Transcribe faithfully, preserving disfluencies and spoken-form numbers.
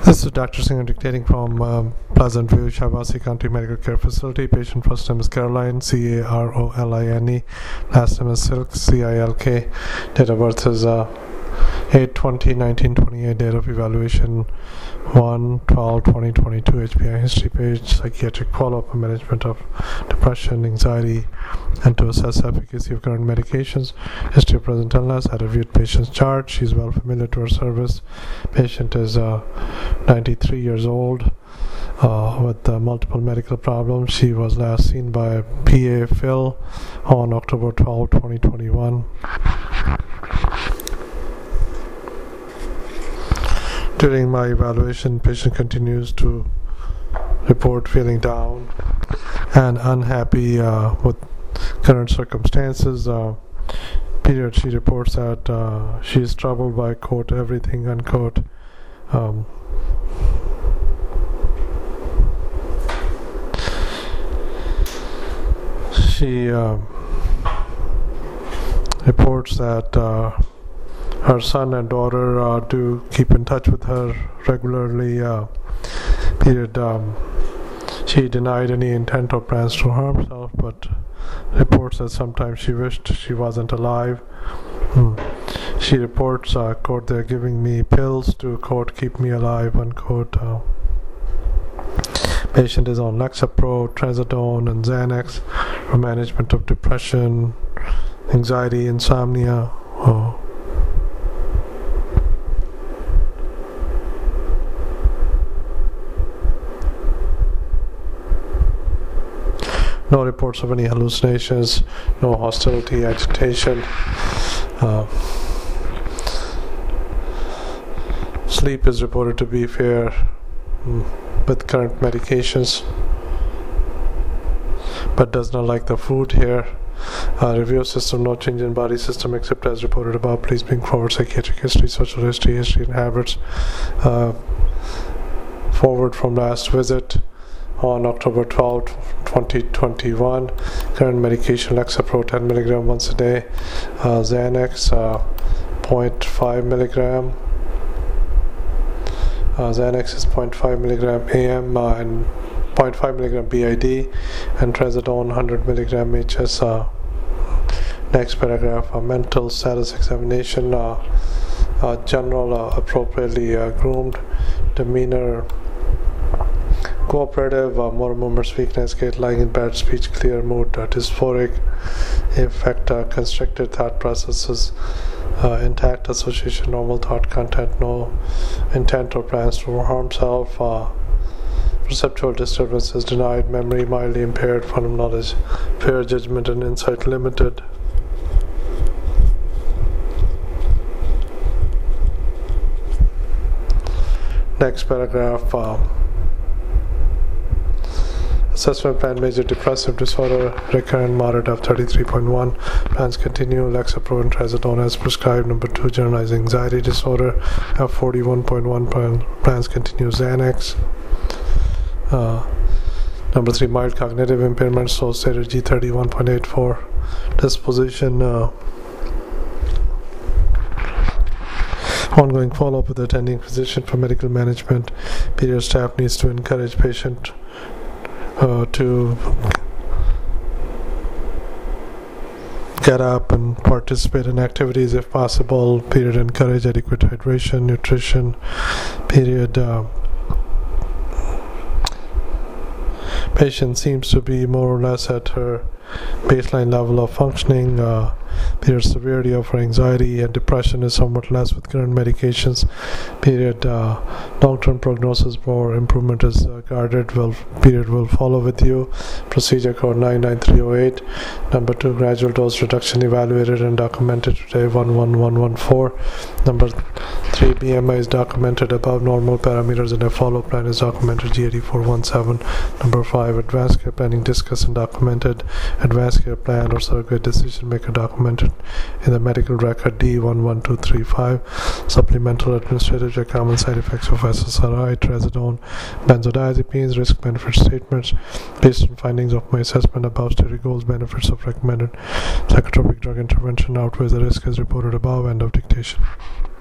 This is Doctor Singh dictating from um, Pleasant View, Shavasi County Medical Care Facility. Patient first name is Caroline, C A R O L I N E. Last name is Silk, C I L K. Date of birth is uh, eight twenty nineteen twenty-eight. Date of evaluation one twelve twenty twenty-two. H P I history page, psychiatric follow-up and management of depression, anxiety, and to assess efficacy of current medications. History of present illness. I reviewed patient's chart. She's well familiar to our service. Patient is uh, ninety-three years old uh, with uh, multiple medical problems. She was last seen by P A Phil on October twelfth twenty twenty-one. During my evaluation, patient continues to report feeling down and unhappy uh, with current circumstances. Uh, period, she reports that uh, she is troubled by, quote, everything, unquote. Um, she uh, reports that uh, her son and daughter uh, do keep in touch with her regularly. Uh, period. Um, she denied any intent or plans to harm herself, but reports that sometimes she wished she wasn't alive. Hmm. She reports, uh, quote, they're giving me pills to, quote, keep me alive, unquote. Uh, patient is on Lexapro, Trazodone, and Xanax for management of depression, anxiety, insomnia. Oh. No reports of any hallucinations, no hostility, agitation. Uh, sleep is reported to be fair mm, with current medications, but does not like the food here. Uh, review of system, no change in body system except as reported above. Please bring forward psychiatric history, social history, history and habits. Uh, forward from last visit on October twelfth twenty twenty-one. Current medication Lexapro ten milligram once a day, uh, Xanax uh, zero point five milligram. Uh, Xanax is zero point five milligram A M uh, and zero point five milligram B I D, and Trazodone one hundred milligram H S. Uh, next paragraph, uh, mental status examination, uh, uh, general uh, appropriately uh, groomed, demeanor cooperative, uh, motor movements, weakness, gait, lying in bed, speech clear, mood uh, dysphoric, effect, uh, constricted thought processes, uh, intact association, normal thought content, no intent or plans to harm self, uh, perceptual disturbances denied, memory mildly impaired, fundamental knowledge, fair judgment and insight limited. Next paragraph. Uh, Assessment plan, major depressive disorder, recurrent moderate of thirty-three point one. Plans continue, Lexapro and Trazodone as prescribed. Number two, generalized anxiety disorder, F forty-one point one. Plan, plans continue, Xanax. Uh, number three, mild cognitive impairment, so stated G thirty-one point eight four. Disposition, uh, ongoing follow-up with the attending physician for medical management. Period, staff needs to encourage patient Uh, to get up and participate in activities if possible. Period, encourage adequate hydration, nutrition. Period, uh, patient seems to be more or less at her baseline level of functioning. Uh, period, severity of her anxiety and depression is somewhat less with current medications. Period, uh, long-term prognosis for improvement is uh, guarded. Will period will follow with you. Procedure code nine nine three zero eight. Number two, gradual dose reduction evaluated and documented today one one one one four. Number three, B M I is documented above normal parameters and a follow plan is documented G eighty-four one seven. Number five, advanced care planning discussed and documented. Advanced care plan or surrogate decision maker documented in the medical record D one one two three five. Supplemental administrative or common side effects of S S R I, Trazodone, benzodiazepines, risk benefit statements. Based on findings of my assessment, above stated goals, benefits of recommended psychotropic drug intervention outweighs the risk as reported above. End of dictation.